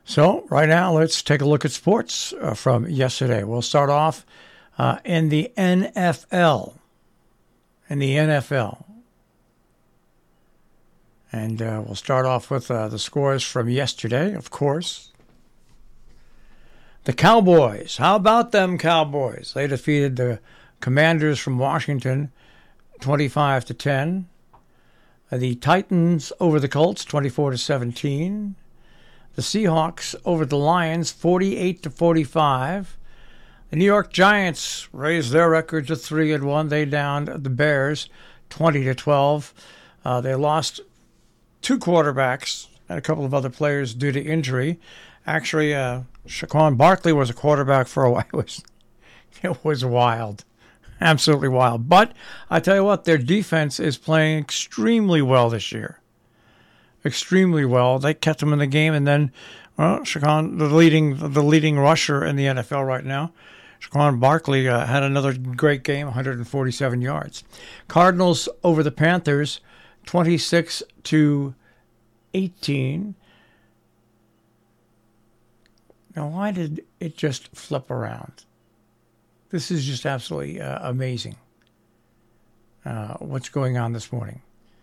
So right now, let's take a look at sports from yesterday. We'll start off in the NFL. In the NFL. And we'll start off with the scores from yesterday, of course. The Cowboys. How about them Cowboys? They defeated the Commanders from Washington 25-10. The Titans over the Colts 24-17. The Seahawks over the Lions 48-45. The New York Giants raised their record to 3-1. They downed the Bears 20-12. They lost two quarterbacks and a couple of other players due to injury. Actually, Saquon Barkley was a quarterback for a while. It was wild. Absolutely wild. But I tell you what, their defense is playing extremely well this year. Extremely well. They kept them in the game, and then, well, Saquon, the leading rusher in the NFL right now, Saquon Barkley had another great game, 147 yards. Cardinals over the Panthers, 26-18. Now, why did it just flip around? This is just absolutely amazing. What's going on this morning?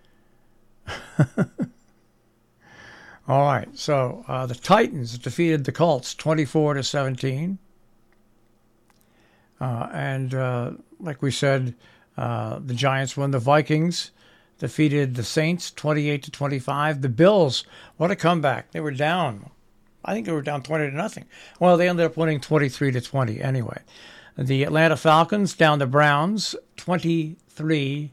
All right, so the Titans defeated the Colts 24-17. And like we said, the Giants won. The Vikings defeated the Saints 28-25. The Bills, what a comeback. They were down. I think they were down 20-0. Well, they ended up winning 23-20 anyway. The Atlanta Falcons down the Browns 23-20.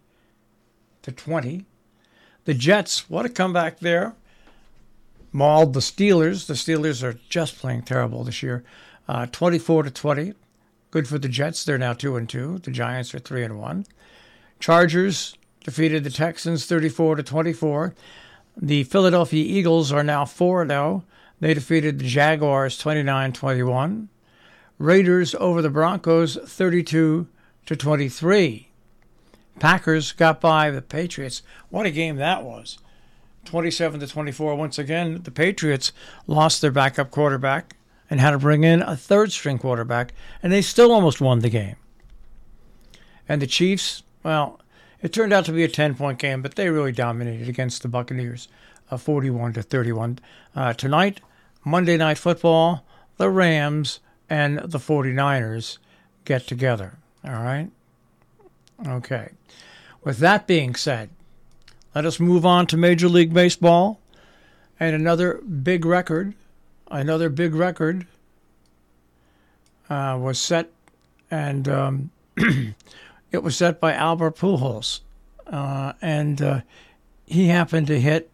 The Jets, what a comeback there. Mauled the Steelers. The Steelers are just playing terrible this year. 24-20. Good for the Jets. They're now 2-2. The Giants are 3-1. Chargers defeated the Texans 34-24. The Philadelphia Eagles are now 4-0. They defeated the Jaguars 29-21. Raiders over the Broncos 32-23. Packers got by the Patriots. What a game that was. 27-24. Once again, the Patriots lost their backup quarterback and had to bring in a third-string quarterback, and they still almost won the game. And the Chiefs, well, it turned out to be a 10-point game, but they really dominated against the Buccaneers, 41-31. Tonight, Monday Night Football, the Rams and the 49ers get together. All right? Okay. With that being said, let us move on to Major League Baseball. And another big record was set, and it was set by Albert Pujols. And he happened to hit.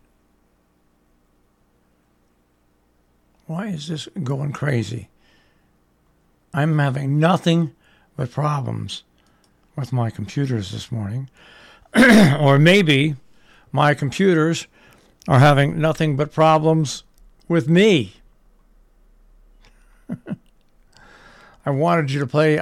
Why is this going crazy? I'm having nothing but problems with my computers this morning. Or maybe my computers are having nothing but problems with me. I wanted to play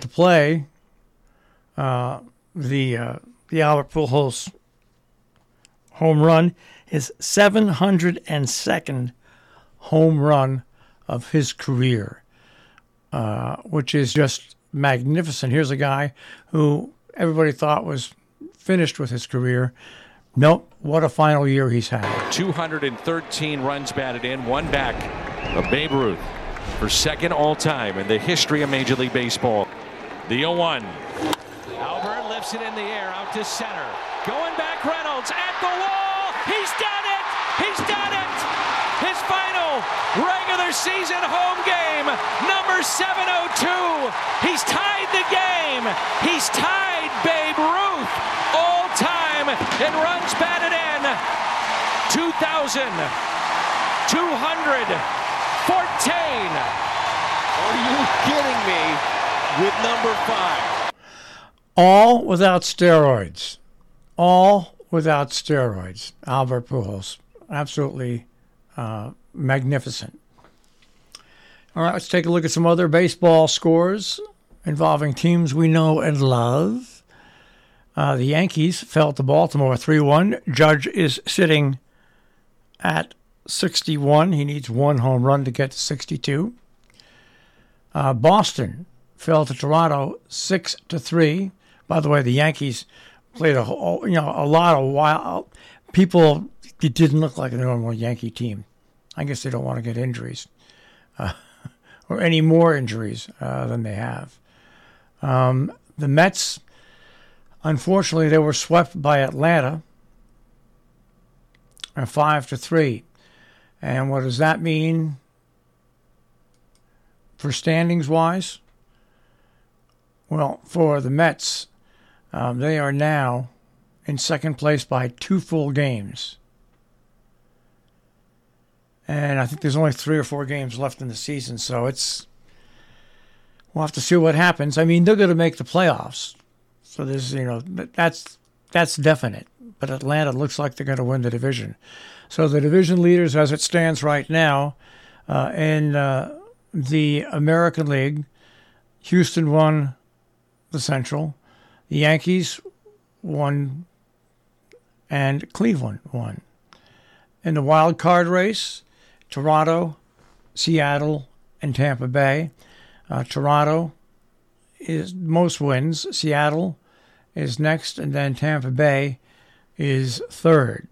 the Albert Pujols home run, his 702nd home run of his career, which is just magnificent. Here's a guy who everybody thought was finished with his career. Nope, what a final year he's had. 213 runs batted in, one back of Babe Ruth for second all-time in the history of Major League Baseball. The 0-1. Albert lifts it in the air out to center. Going back, Reynolds at the wall. He's done it! He's done it! His final regular season home game, number 702. He's tied the game. He's tied Babe Ruth all-time in runs batted in. 2,214. Are you kidding me with number 5? All without steroids. All without steroids. Albert Pujols. Absolutely magnificent. All right, let's take a look at some other baseball scores involving teams we know and love. The Yankees fell to Baltimore 3-1. Judge is sitting at 61. He needs one home run to get to 62. Boston fell to Toronto 6-3. By the way, the Yankees played a lot of wild people. It didn't look like a normal Yankee team. I guess they don't want to get injuries or any more injuries than they have. The Mets, unfortunately, they were swept by Atlanta 5-3. And what does that mean for standings-wise? Well, for the Mets, they are now in second place by 2 full games. And I think there's only 3 or 4 games left in the season, so we'll have to see what happens. I mean, they're going to make the playoffs, so there's that's definite. But Atlanta looks like they're going to win the division. So the division leaders, as it stands right now, in the American League, Houston won the Central, the Yankees won, and Cleveland won. In the wild card race, Toronto, Seattle, and Tampa Bay. Toronto is most wins. Seattle is next, and then Tampa Bay is third.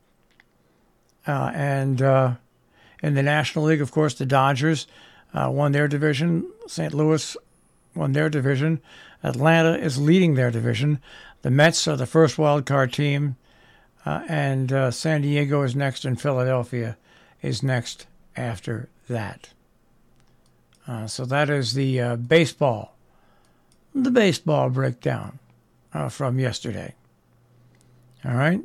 And in the National League, of course, the Dodgers won their division. St. Louis won their division. Atlanta is leading their division. The Mets are the first wild card team, and San Diego is next, and Philadelphia is next after that. So that is the baseball breakdown from yesterday. All right.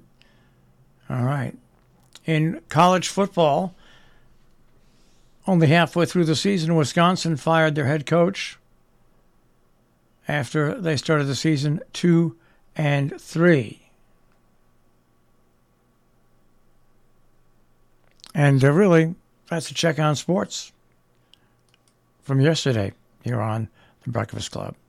In college football, only halfway through the season, Wisconsin fired their head coach after they started the season 2-3. And really, that's a check on sports from yesterday here on The Breakfast Club.